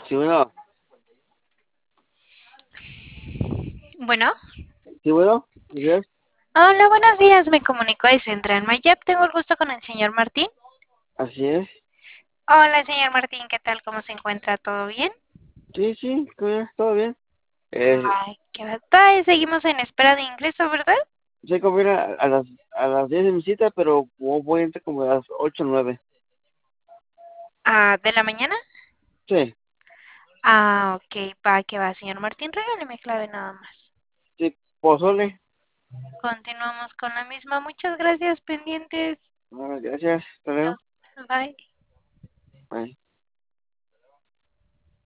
Sí, bueno, Bueno, sí, bueno, yes, hola, buenos días. Me comunico de Central Mayap. Tengo el gusto con el señor Martín. así es. Hola, señor Martín. ¿Qué tal? ¿Cómo se encuentra? ¿Todo bien? Sí, sí, todo bien. Eh, Ay, qué batalla. Seguimos en espera de ingreso, ¿verdad? Sé que voy a ir a las 10 de mi cita, pero voy a entrar como a las 8 o 9. Ah, ¿de la mañana? Sí, Ah, ok. Va, que va, señor Martín. Regáleme clave nada más. sí, pozole. Continuamos con la misma. Muchas gracias, pendientes. Gracias, hasta luego.